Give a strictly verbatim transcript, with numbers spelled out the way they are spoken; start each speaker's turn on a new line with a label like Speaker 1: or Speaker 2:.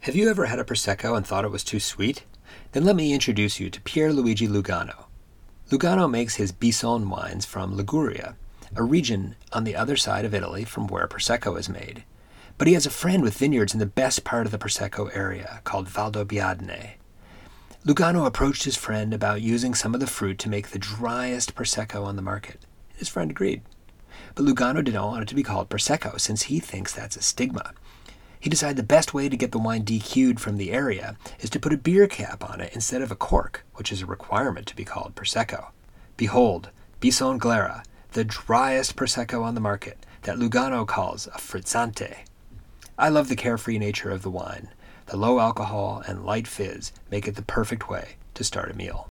Speaker 1: Have you ever had a Prosecco and thought it was too sweet? Then let me introduce you to Pierluigi Lugano. Lugano makes his Bison wines from Liguria, a region on the other side of Italy from where Prosecco is made. But he has a friend with vineyards in the best part of the Prosecco area, called Valdobbiadene. Lugano approached his friend about using some of the fruit to make the driest Prosecco on the market. His friend agreed. But Lugano didn't want it to be called Prosecco, since he thinks that's a stigma. He decided the best way to get the wine D Q'd from the area is to put a beer cap on it instead of a cork, which is a requirement to be called Prosecco. Behold, Bison Glera, the driest Prosecco on the market, that Lugano calls a frizzante. I love the carefree nature of the wine. The low alcohol and light fizz make it the perfect way to start a meal.